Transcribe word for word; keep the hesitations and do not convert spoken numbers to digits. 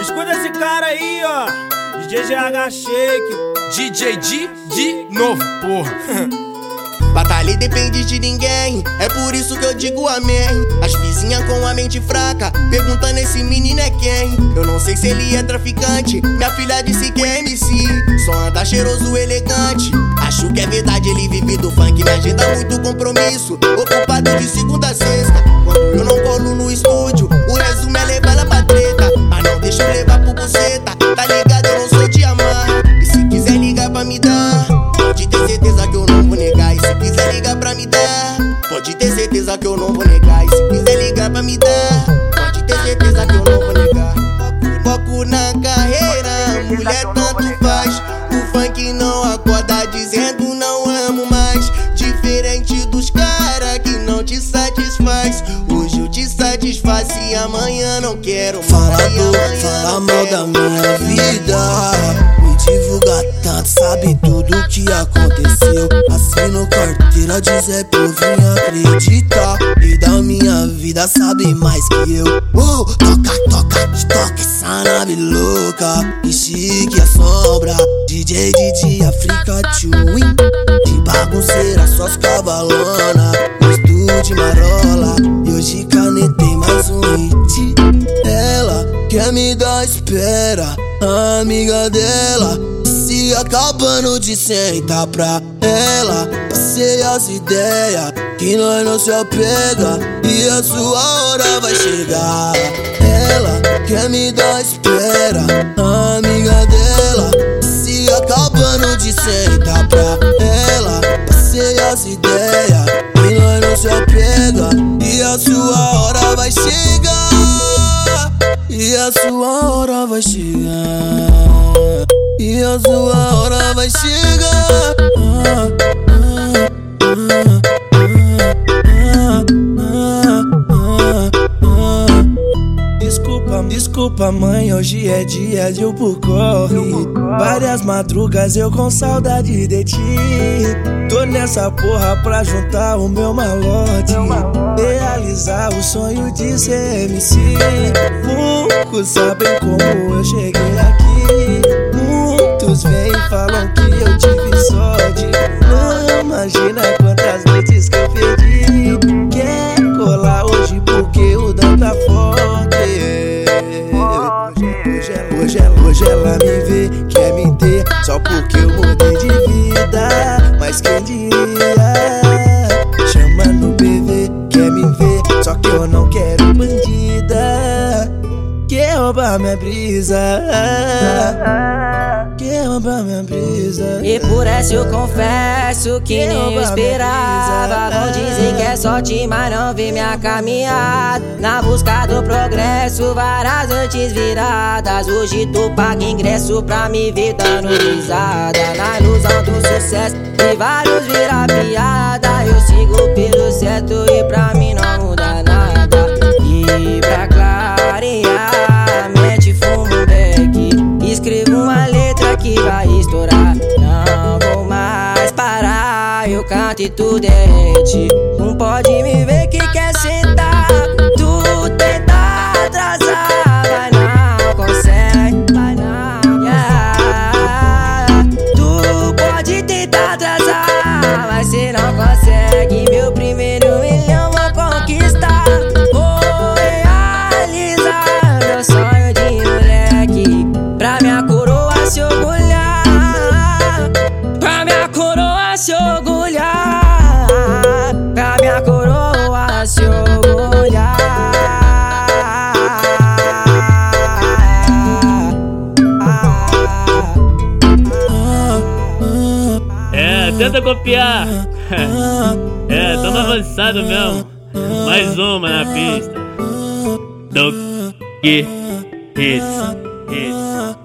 Escuta esse cara aí, ó. D J G H Shake. D J D de novo, porra. Batalha depende de ninguém, é por isso que eu digo amém. As vizinhas com a mente fraca, perguntando esse menino é quem. Eu não sei se ele é traficante, minha filha disse que é M C. Só anda cheiroso, elegante. Acho que é verdade, ele vive do funk. Me agenda muito compromisso, ocupado de segunda a sexta. Quando eu não colo no estúdio, o resumo é levar ela pra treta. Mas não deixa eu levar pro buceta, tá ligado, eu não sou de amar. E se quiser ligar pra me dar, pode ter certeza que eu não vou negar. E se quiser ligar pra me dar, pode ter certeza que eu não vou negar. E se quiser ligar pra me dar, pode ter certeza que eu não vou negar. Foco na carreira, mulher tanto faz. O funk não acorda dizendo não amo mais. Diferente dos cara que não te satisfaz. Hoje eu te satisfaz e amanhã não quero. Falador, fala mal da minha vida, me divulga tanto, sabe tudo que aconteceu. Assino carteira de Zé pra eu vim acreditar. E da minha vida sabe mais que eu. uh, Toca, toca, que toca essa nave louca. Que chique a sombra, D J Didi Africa Twin. De bagunceira, só as cavalona. No estúdio marola, e hoje canetei mais um hit. Ela quer me dar espera, a amiga dela se acabando de sentar pra ela. Passei as ideias que nós não se apega, e a sua hora vai chegar. Ela quer me dar espera, a amiga dela se acabando de sentar pra ela. Passei as ideias que nós não se apega, e a sua hora vai chegar. E a sua hora vai chegar. E a sua hora vai chegar. ah, ah, ah, ah, ah, ah, ah. Desculpa, desculpa mãe, hoje é dia de eu corre. Várias madrugas eu com saudade de ti. Tô nessa porra pra juntar o meu malote, realizar o sonho de ser M C. Poucos sabem como eu cheguei aqui. Muitos vêm e falam que eu tive sorte. Não imagina quantas noites que eu perdi. Quer colar hoje porque o dano tá forte. Hoje, hoje, hoje, hoje ela me vê, quer me ter só porque eu mudei de vida. Mas quem diria, chama no B V, quer me ver, só que eu não quero bandida. Quer roubar minha brisa, quer roubar minha brisa. E por essa eu confesso que nem eu esperava. Vão dizer que é sorte, mas não vi minha caminhada. Na busca do progresso, várias noites viradas. Hoje tu paga ingresso pra me ver dando risada. Na ilusão do sucesso e vários virar piada. Eu sigo pelo certo e pra mim não muda nada. E pra clarear a mente, fumo um beck. Escrevo uma letra que vai estourar. Não vou mais parar, eu canto e tu derrete. Não pode me ver que quer sentar. Tu tenta atrasar, mas não consegue, vai não, yeah. Tu pode tentar atrasar, mas cê não consegue. Meu primeiro milhão vou conquistar. Vou realizar meu sonho de moleque, pra minha coroa se orgulhar, pra minha coroa se orgulhar, pra minha coroa se orgulhar. É, tenta copiar. É, tamo avançado mesmo. Mais uma na pista. Do que isso, isso.